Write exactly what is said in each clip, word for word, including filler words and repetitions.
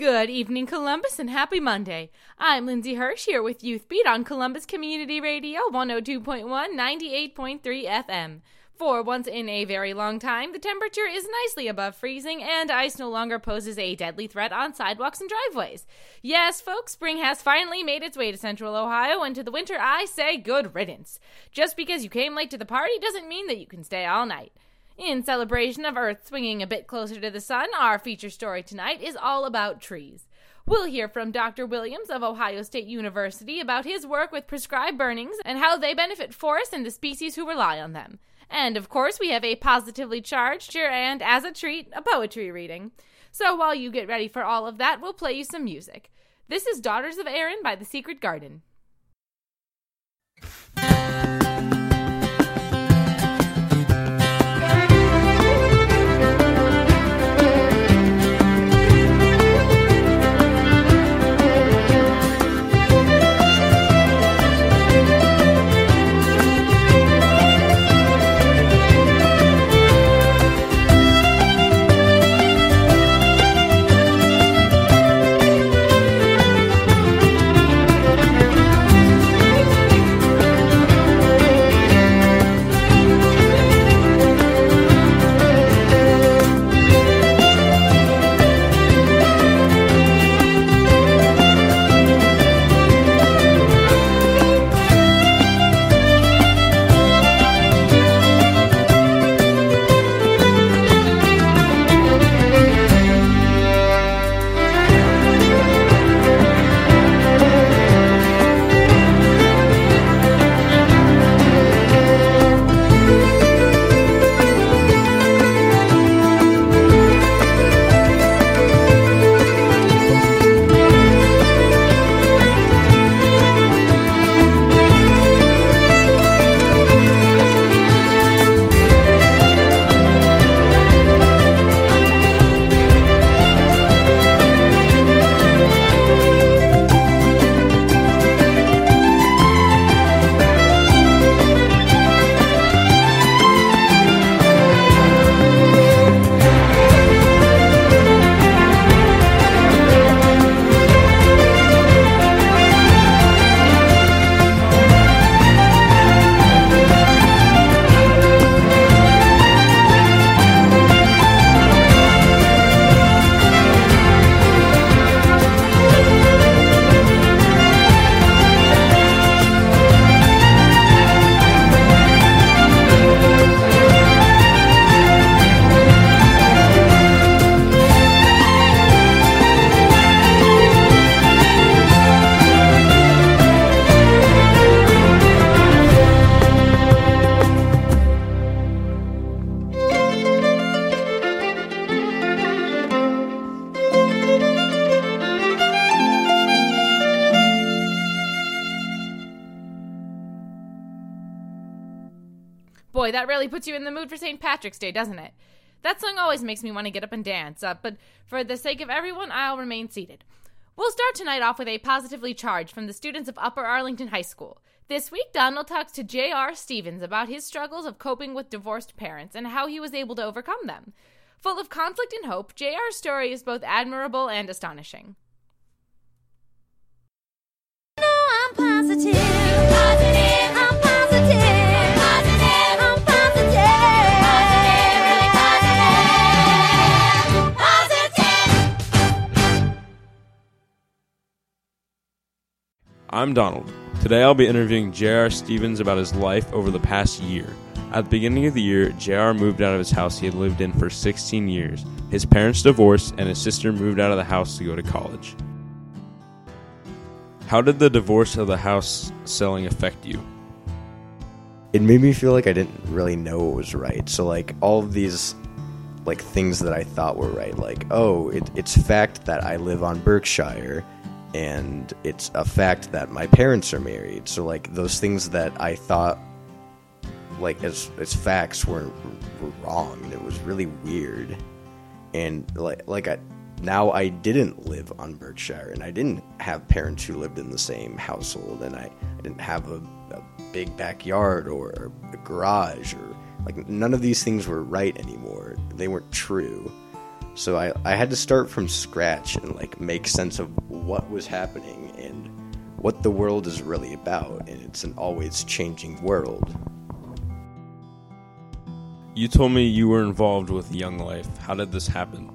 Good evening, Columbus, and happy Monday. I'm Lindsay Hirsch here with Youth Beat on Columbus Community Radio one oh two point one, ninety-eight point three F M. For once in a very long time, the temperature is nicely above freezing, and ice no longer poses a deadly threat on sidewalks and driveways. Yes, folks, spring has finally made its way to Central Ohio, and to the winter I say good riddance. Just because you came late to the party doesn't mean that you can stay all night. In celebration of Earth swinging a bit closer to the sun, our feature story tonight is all about trees. We'll hear from Doctor Williams of Ohio State University about his work with prescribed burnings and how they benefit forests and the species who rely on them. And, of course, we have a positively charged and, as a treat, a poetry reading. So while you get ready for all of that, we'll play you some music. This is Daughters of Erin by The Secret Garden. Boy, that really puts you in the mood for Saint Patrick's Day, doesn't it? That song always makes me want to get up and dance, uh, but for the sake of everyone, I'll remain seated. We'll start tonight off with a positively charged from the students of Upper Arlington High School. This week, Donald talks to J R Stevens about his struggles of coping with divorced parents and how he was able to overcome them. Full of conflict and hope, J R's story is both admirable and astonishing. No, I'm positive. Positive. I'm positive. I'm Donald. Today I'll be interviewing J R Stevens about his life over the past year. At the beginning of the year, J R moved out of his house he had lived in for sixteen years. His parents divorced, and his sister moved out of the house to go to college. How did the divorce of the house selling affect you? It made me feel like I didn't really know what was right. So, like, all of these, like, things that I thought were right, like, oh, it, it's fact that I live on Berkshire, and it's a fact that my parents are married. So, like, those things that I thought, like, as as facts were, were wrong, and it was really weird. And, like, like I, now I didn't live on Berkshire, and I didn't have parents who lived in the same household, and I, I didn't have a, a big backyard or a garage, or, like, none of these things were right anymore. They weren't true. So I, I had to start from scratch and like make sense of what was happening and what the world is really about, and it's an always changing world. You told me you were involved with Young Life. How did this happen?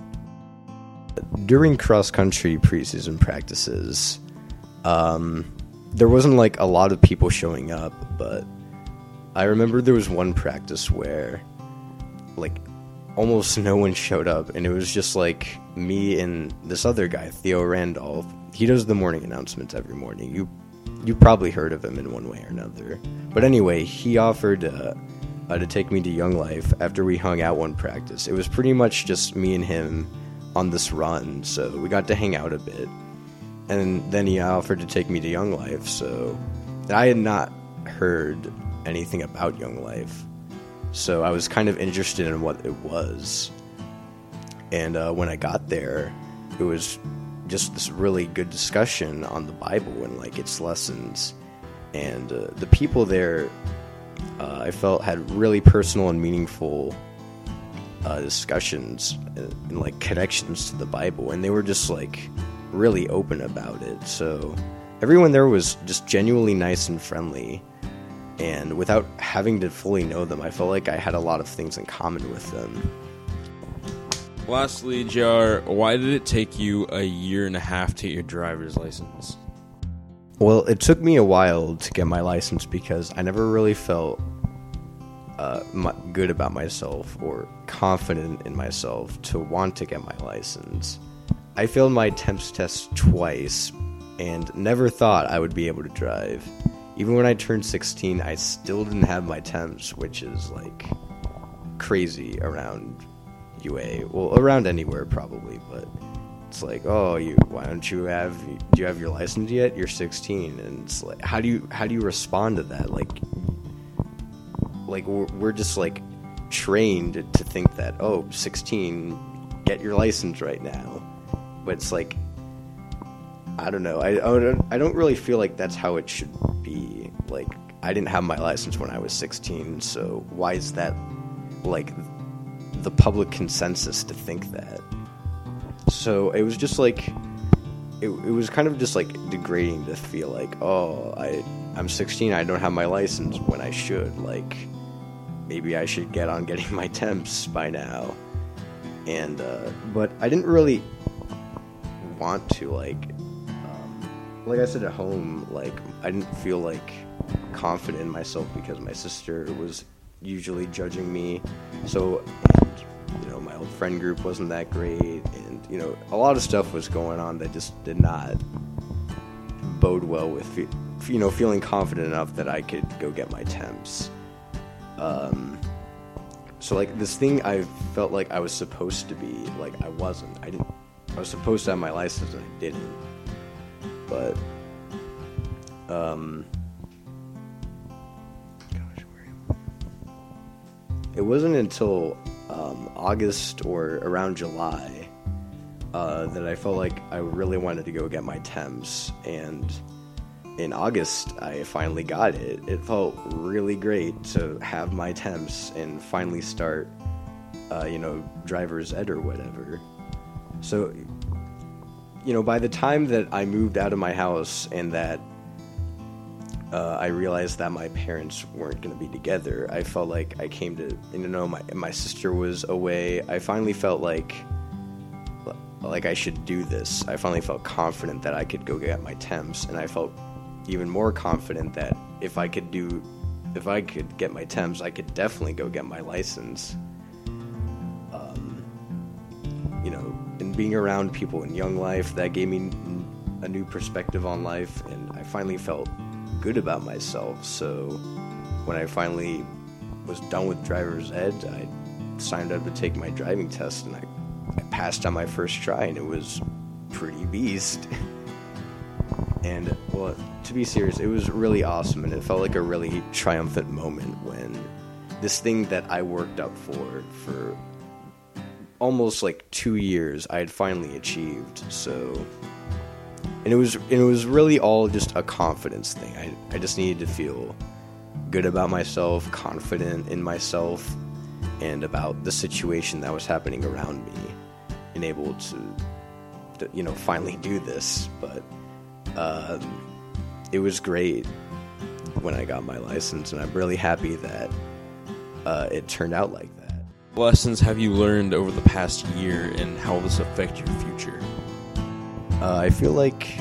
During cross-country preseason practices, um, there wasn't like a lot of people showing up, but I remember there was one practice where like almost no one showed up, and it was just like me and this other guy, Theo Randolph. He does the morning announcements every morning. You you probably heard of him in one way or another. But anyway, he offered uh, uh, to take me to Young Life after we hung out one practice. It was pretty much just me and him on this run, so we got to hang out a bit. And then he offered to take me to Young Life, so I had not heard anything about Young Life. So I was kind of interested in what it was. And uh, when I got there, it was just this really good discussion on the Bible and like its lessons. And uh, the people there, uh, I felt had really personal and meaningful uh, discussions and, and like connections to the Bible. And they were just like really open about it. So everyone there was just genuinely nice and friendly. And without having to fully know them, I felt like I had a lot of things in common with them. Lastly, J R, why did it take you a year and a half to get your driver's license? Well, it took me a while to get my license because I never really felt uh, m- good about myself or confident in myself to want to get my license. I failed my attempts test twice and never thought I would be able to drive. Even when I turned sixteen, I still didn't have my temps, which is like crazy around U A. Well, around anywhere probably, but it's like, oh, you why don't you have do you have your license yet? You're sixteen, and it's like, how do you how do you respond to that? Like, like we're, we're just like trained to think that, oh, sixteen, get your license right now, but it's like, I don't know. I, I don't I don't really feel like that's how it should be. Like, I didn't have my license when I was sixteen, so why is that like the public consensus to think that? So it was just like it, it was kind of just like degrading to feel like, oh, I I'm sixteen, I don't have my license when I should. Like, maybe I should get on getting my temps by now. And uh, but I didn't really want to like. Like I said at home, like I didn't feel like confident in myself because my sister was usually judging me. So, and, you know, my old friend group wasn't that great, and you know, a lot of stuff was going on that just did not bode well with, you know, feeling confident enough that I could go get my temps. Um, so like this thing I felt like I was supposed to be, like I wasn't. I didn't. I was supposed to have my license and I didn't. But, um, gosh, where am I? It wasn't until um, August or around July uh, that I felt like I really wanted to go get my temps. And in August, I finally got it. It felt really great to have my temps and finally start, uh, you know, driver's ed or whatever. So, you know, by the time that I moved out of my house and that uh, I realized that my parents weren't going to be together, I felt like I came to, you know, my my sister was away. I finally felt like like I should do this. I finally felt confident that I could go get my temps, and I felt even more confident that if I could do, if I could get my temps, I could definitely go get my license. Um, you know. And being around people in Young Life, that gave me a new perspective on life, and I finally felt good about myself. So when I finally was done with driver's ed, I signed up to take my driving test, and I, I passed on my first try, and it was pretty beast. And, well, to be serious, it was really awesome, and it felt like a really triumphant moment when this thing that I worked up for, for almost like two years, I had finally achieved. So, and it was and it was really all just a confidence thing. I I just needed to feel good about myself, confident in myself, and about the situation that was happening around me. been able to, to you know, finally do this. But uh, it was great when I got my license, and I'm really happy that uh, it turned out like that. What lessons have you learned over the past year, and how will this affect your future? Uh, I feel like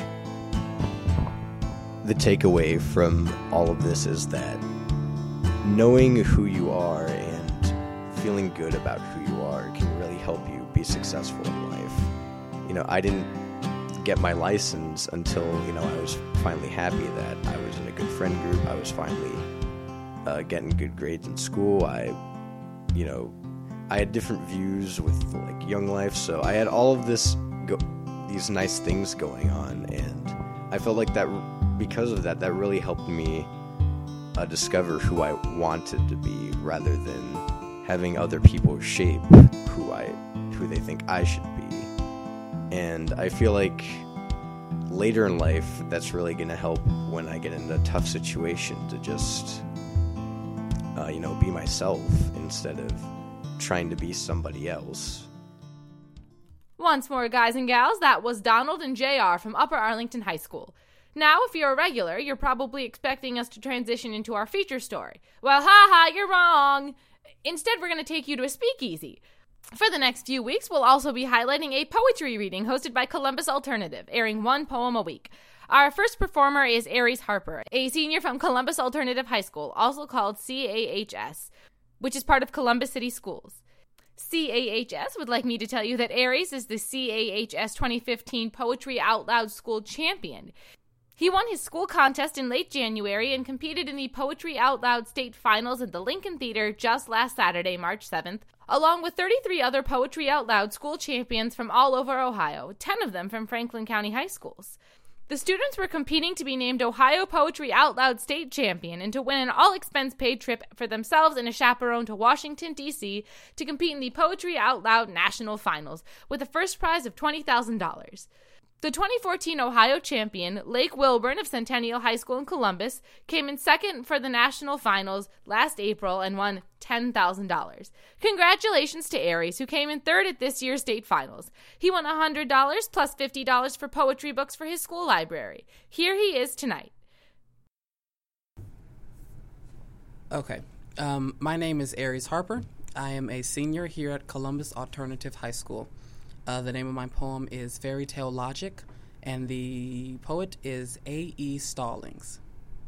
the takeaway from all of this is that knowing who you are and feeling good about who you are can really help you be successful in life. You know, I didn't get my license until, you know, I was finally happy that I was in a good friend group. I was finally uh, getting good grades in school. I, you know, I had different views with, like, Young Life, so I had all of this, go- these nice things going on, and I felt like that, because of that, that really helped me uh, discover who I wanted to be, rather than having other people shape who I, who they think I should be. And I feel like later in life, that's really going to help when I get in a tough situation to just, uh, you know, be myself instead of trying to be somebody else. Once more, guys and gals, that was Donald and J R from Upper Arlington High School. Now, if you're a regular, you're probably expecting us to transition into our feature story. Well, ha-ha, you're wrong. Instead, we're going to take you to a speakeasy. For the next few weeks, we'll also be highlighting a poetry reading hosted by Columbus Alternative, airing one poem a week. Our first performer is Aries Harper, a senior from Columbus Alternative High School, also called C A H S, which is part of Columbus City Schools. C A H S would like me to tell you that Aries is the C A H S twenty fifteen Poetry Out Loud School champion. He won his school contest in late January and competed in the Poetry Out Loud State Finals at the Lincoln Theater just last Saturday, March seventh, along with thirty-three other Poetry Out Loud school champions from all over Ohio, ten of them from Franklin County high schools. The students were competing to be named Ohio Poetry Out Loud State Champion and to win an all-expense-paid trip for themselves and a chaperone to Washington, D C to compete in the Poetry Out Loud National Finals with a first prize of twenty thousand dollars. The twenty fourteen Ohio champion, Lake Wilburn of Centennial High School in Columbus, came in second for the national finals last April and won ten thousand dollars. Congratulations to Aries, who came in third at this year's state finals. He won one hundred dollars plus fifty dollars for poetry books for his school library. Here he is tonight. Okay, um, my name is Aries Harper. I am a senior here at Columbus Alternative High School. Uh, the name of my poem is Fairy Tale Logic, and the poet is A E Stallings.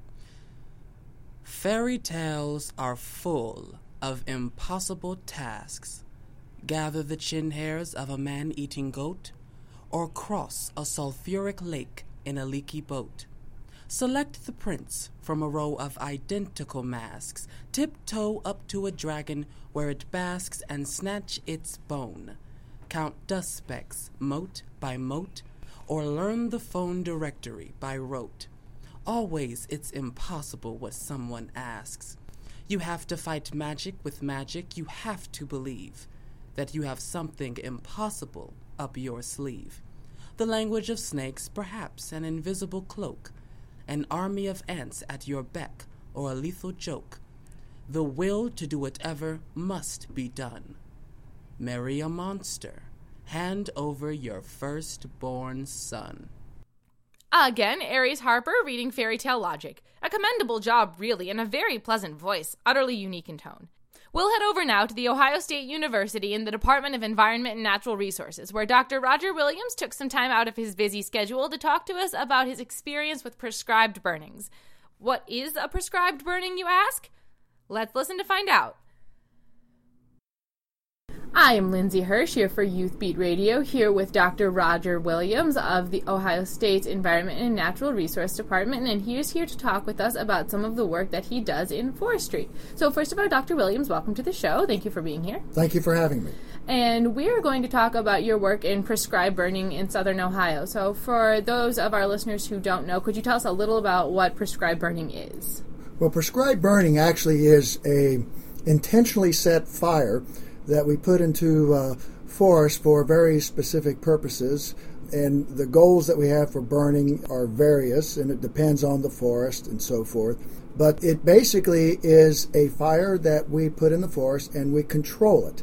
Fairy tales are full of impossible tasks. Gather the chin hairs of a man-eating goat, or cross a sulfuric lake in a leaky boat. Select the prince from a row of identical masks, tiptoe up to a dragon where it basks and snatch its bone. Count dust specks, mote by mote, or learn the phone directory by rote. Always it's impossible what someone asks. You have to fight magic with magic. You have to believe that you have something impossible up your sleeve. The language of snakes, perhaps an invisible cloak, an army of ants at your beck, or a lethal joke. The will to do whatever must be done. Marry a monster. Hand over your firstborn son. Again, Aries Harper reading Fairy Tale Logic. A commendable job, really, and a very pleasant voice, utterly unique in tone. We'll head over now to the Ohio State University in the Department of Environment and Natural Resources, where Doctor Roger Williams took some time out of his busy schedule to talk to us about his experience with prescribed burnings. What is a prescribed burning, you ask? Let's listen to find out. I am Lindsay Hirsch here for Youth Beat Radio, here with Doctor Roger Williams of the Ohio State Environment and Natural Resource Department, and he is here to talk with us about some of the work that he does in forestry. So first of all, Doctor Williams, welcome to the show. Thank you for being here. Thank you for having me. And we are going to talk about your work in prescribed burning in southern Ohio. So for those of our listeners who don't know, could you tell us a little about what prescribed burning is? Well, prescribed burning actually is a intentionally set fire that we put into uh, forest for very specific purposes, and the goals that we have for burning are various, and it depends on the forest and so forth. But it basically is a fire that we put in the forest and we control it.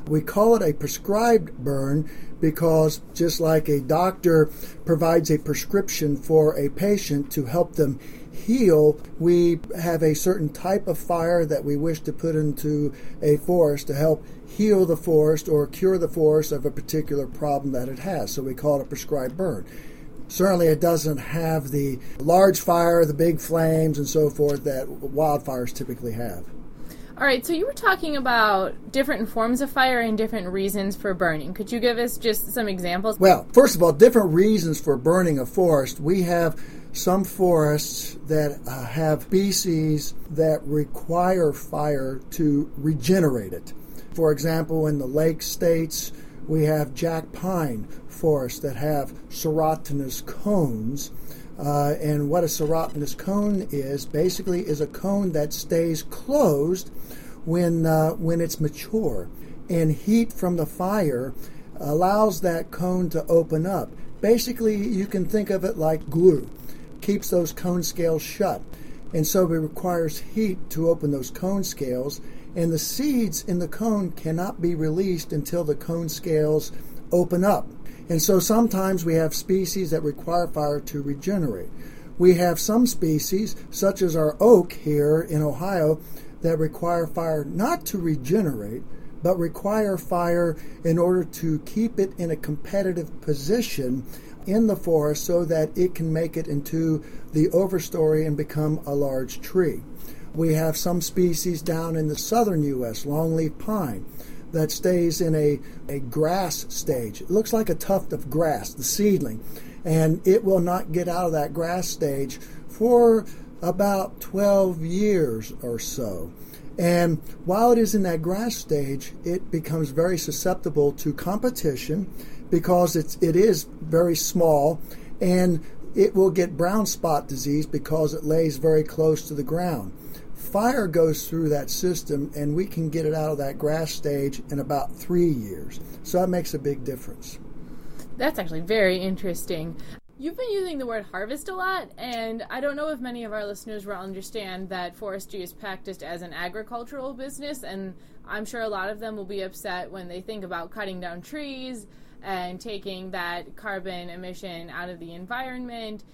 We call it a prescribed burn because just like a doctor provides a prescription for a patient to help them heal, we have a certain type of fire that we wish to put into a forest to help heal the forest or cure the forest of a particular problem that it has. So we call it a prescribed burn. Certainly it doesn't have the large fire, the big flames, and so forth that wildfires typically have. All right, so you were talking about different forms of fire and different reasons for burning. Could you give us just some examples? Well, first of all, different reasons for burning a forest. We have some forests that uh, have species that require fire to regenerate it. For example, in the lake states, we have jack pine forests that have serotinous cones. Uh, and what a serotinous cone is, basically is a cone that stays closed when uh, when it's mature. And heat from the fire allows that cone to open up. Basically, you can think of it like glue. Keeps those cone scales shut. And so it requires heat to open those cone scales. And the seeds in the cone cannot be released until the cone scales open up. And so sometimes we have species that require fire to regenerate. We have some species, such as our oak here in Ohio, that require fire not to regenerate, but require fire in order to keep it in a competitive position in the forest so that it can make it into the overstory and become a large tree. We have some species down in the southern U S, longleaf pine, that stays in a, a grass stage. It looks like a tuft of grass, the seedling, and it will not get out of that grass stage for about twelve years or so. And while it is in that grass stage, it becomes very susceptible to competition because it's, it is very small, and it will get brown spot disease because it lays very close to the ground. Fire goes through that system, and we can get it out of that grass stage in about three years. So that makes a big difference. That's actually very interesting. You've been using the word harvest a lot, and I don't know if many of our listeners will understand that forestry is practiced as an agricultural business, and I'm sure a lot of them will be upset when they think about cutting down trees and taking that carbon emission out of the environment.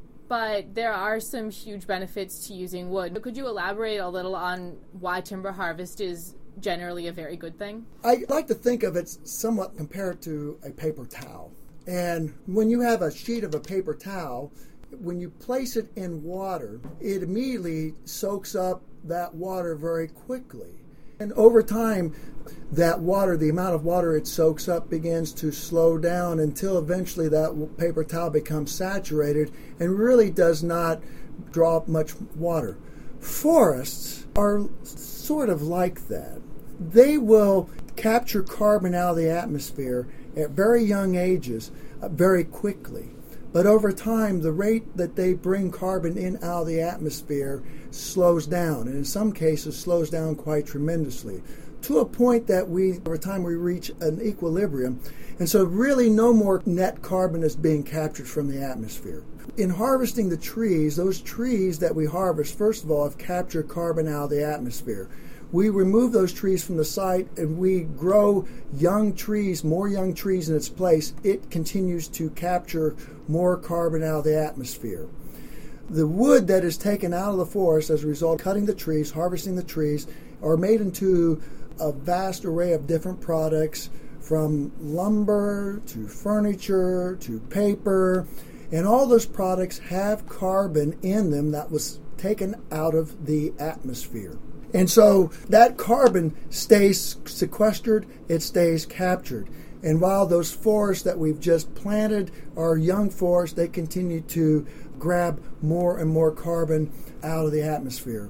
But there are some huge benefits to using wood. Could you elaborate a little on why timber harvest is generally a very good thing? I like to think of it somewhat compared to a paper towel. And when you have a sheet of a paper towel, when you place it in water, it immediately soaks up that water very quickly. And over time, that water, the amount of water it soaks up, begins to slow down until eventually that paper towel becomes saturated and really does not draw up much water. Forests are sort of like that. They will capture carbon out of the atmosphere at very young ages uh, very quickly. But over time, the rate that they bring carbon in out of the atmosphere slows down, and in some cases slows down quite tremendously, to a point that we, over time, we reach an equilibrium. And so really no more net carbon is being captured from the atmosphere. In harvesting the trees, those trees that we harvest, first of all, have captured carbon out of the atmosphere. We remove those trees from the site and we grow young trees, more young trees in its place. It continues to capture more carbon out of the atmosphere. The wood that is taken out of the forest as a result of cutting the trees, harvesting the trees, are made into a vast array of different products, from lumber to furniture to paper, and all those products have carbon in them that was taken out of the atmosphere. And so that carbon stays sequestered, it stays captured. And while those forests that we've just planted are young forests, they continue to grab more and more carbon out of the atmosphere.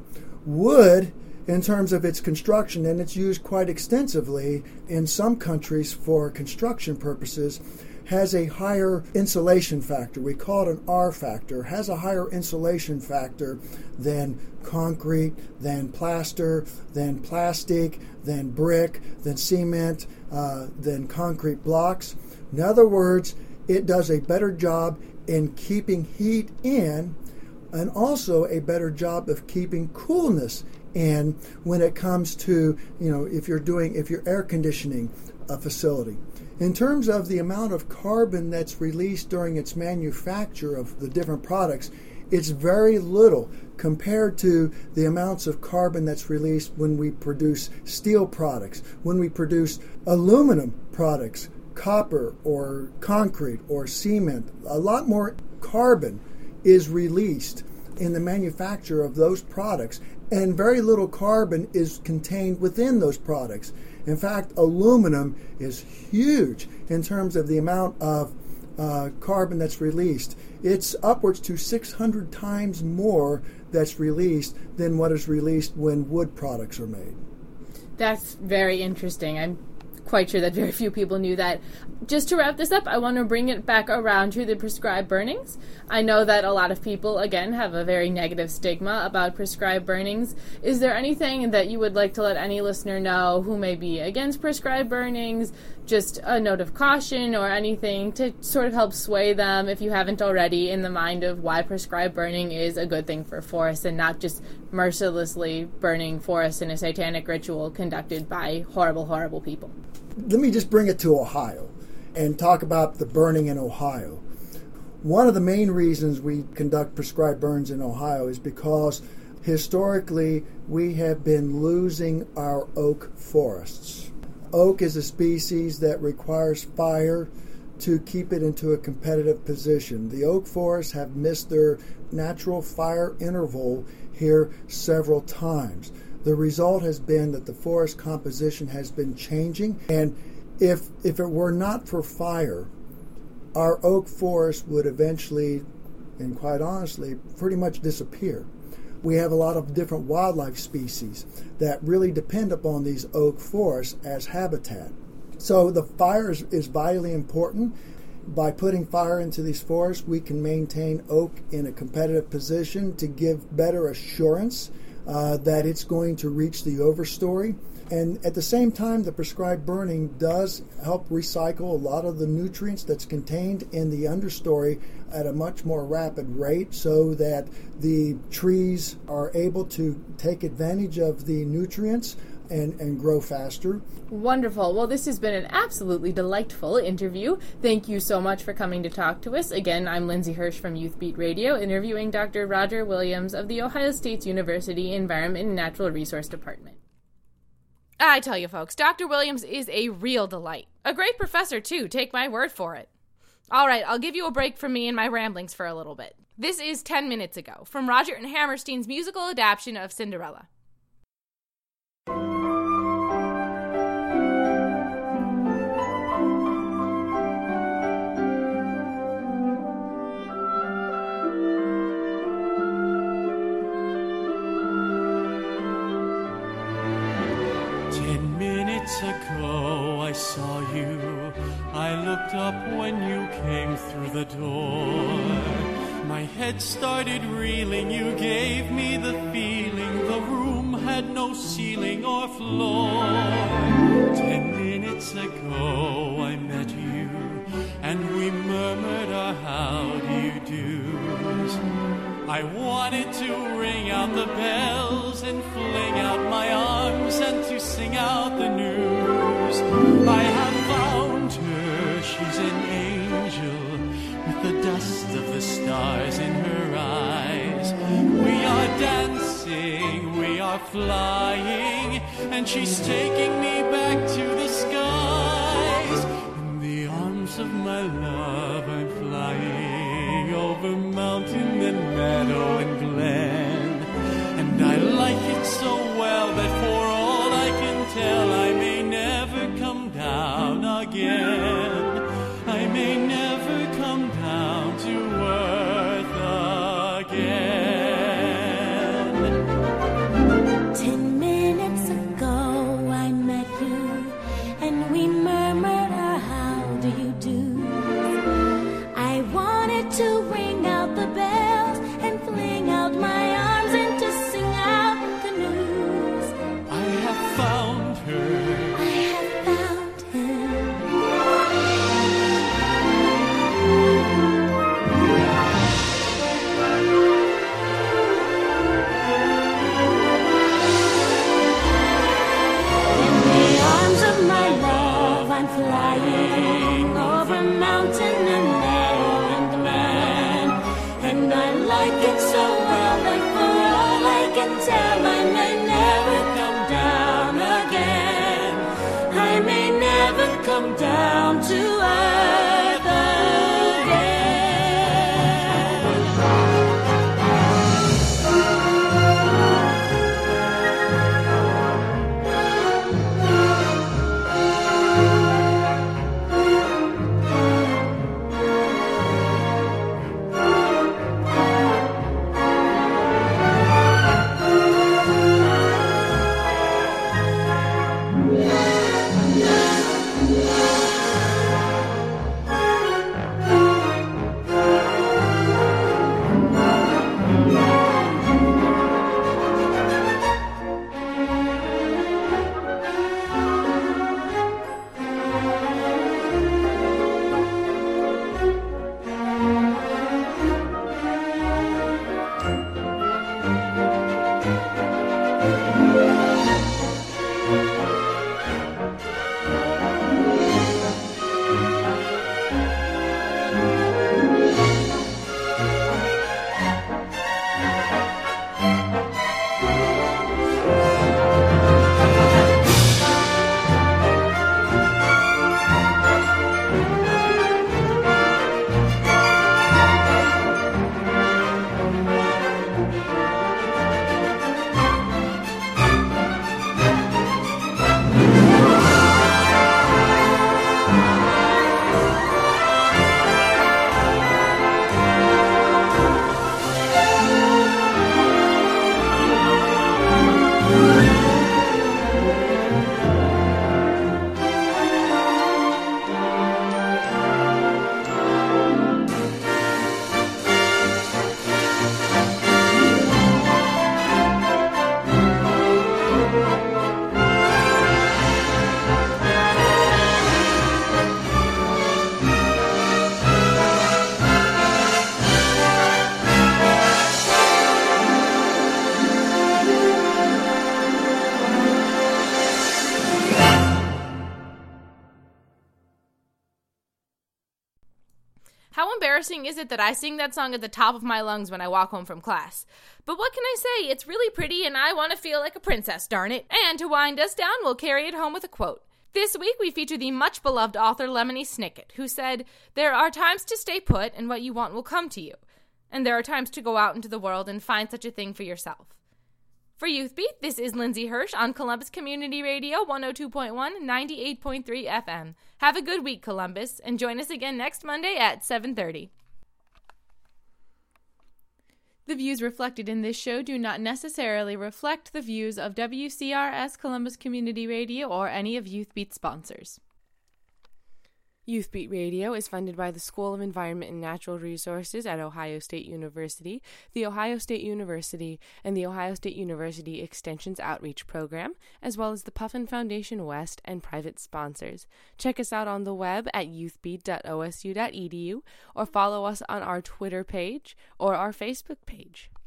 Wood, in terms of its construction, and it's used quite extensively in some countries for construction purposes, has a higher insulation factor. We call it an R factor. Has a higher insulation factor than concrete, than plaster, than plastic, than brick, than cement, uh, than concrete blocks. In other words, it does a better job in keeping heat in, and also a better job of keeping coolness And when it comes to, you know, if you're doing, if you're air conditioning a facility, in terms of the amount of carbon that's released during its manufacture of the different products, it's very little compared to the amounts of carbon that's released when we produce steel products, when we produce aluminum products, copper or concrete or cement. A lot more carbon is released in the manufacture of those products, and very little carbon is contained within those products. In fact, aluminum is huge in terms of the amount of uh, carbon that's released. It's upwards to six hundred times more that's released than what is released when wood products are made. That's very interesting. I'm quite sure that very few people knew that. Just to wrap this up, I want to bring it back around to the prescribed burnings. I know that a lot of people, again, have a very negative stigma about prescribed burnings. Is there anything that you would like to let any listener know who may be against prescribed burnings, just a note of caution or anything to sort of help sway them, if you haven't already, in the mind of why prescribed burning is a good thing for forests and not just mercilessly burning forests in a satanic ritual conducted by horrible, horrible people? Let me just bring it to Ohio and talk about the burning in Ohio. One of the main reasons we conduct prescribed burns in Ohio is because historically we have been losing our oak forests. Oak is a species that requires fire to keep it into a competitive position. The oak forests have missed their natural fire interval here several times. The result has been that the forest composition has been changing, and if if it were not for fire, our oak forest would eventually, and quite honestly, pretty much disappear. We have a lot of different wildlife species that really depend upon these oak forests as habitat. So the fire is, is vitally important. By putting fire into these forests, we can maintain oak in a competitive position to give better assurance uh, that it's going to reach the overstory. And at the same time, the prescribed burning does help recycle a lot of the nutrients that's contained in the understory at a much more rapid rate, so that the trees are able to take advantage of the nutrients and, and grow faster. Wonderful. Well, this has been an absolutely delightful interview. Thank you so much for coming to talk to us. Again, I'm Lindsay Hirsch from Youth Beat Radio, interviewing Doctor Roger Williams of The Ohio State University Environment and Natural Resource Department. I tell you, folks, Doctor Williams is a real delight. A great professor, too. Take my word for it. All right, I'll give you a break from me and my ramblings for a little bit. This is ten minutes ago, from Roger and Hammerstein's musical adaptation of Cinderella. Ago I saw you, I looked up when you came through the door. My head started reeling, you gave me the feeling the room had no ceiling or floor. Ten minutes ago I met you, and we murmured our how do you do's. I wanted to ring out the bells and fling out my arms and to sing out the news. I have found her, she's an angel with the dust of the stars in her eyes. We are dancing, we are flying, and she's taking me back to the skies. In the arms of my love I'm flying over mountain and meadow and glen, and I like it so well that for all I can tell I may never come down again. I may never come down to earth again. Ten minutes ago I met you, and we murmured our how do you do. like it so well, but for all I can tell, I may never come down again. I may never come down to earth again. How embarrassing is it that I sing that song at the top of my lungs when I walk home from class? But what can I say? It's really pretty and I want to feel like a princess, darn it. And to wind us down, we'll carry it home with a quote. This week we feature the much-beloved author Lemony Snicket, who said, "There are times to stay put and what you want will come to you. And there are times to go out into the world and find such a thing for yourself." For Youth Beat, this is Lindsay Hirsch on Columbus Community Radio one oh two point one, ninety-eight point three F M. Have a good week, Columbus, and join us again next Monday at seven thirty. The views reflected in this show do not necessarily reflect the views of W C R S Columbus Community Radio or any of Youth Beat sponsors. Youth Beat Radio is funded by the School of Environment and Natural Resources at Ohio State University, the Ohio State University, and the Ohio State University Extension's Outreach Program, as well as the Puffin Foundation West and private sponsors. Check us out on the web at youth beat dot o s u dot e d u or follow us on our Twitter page or our Facebook page.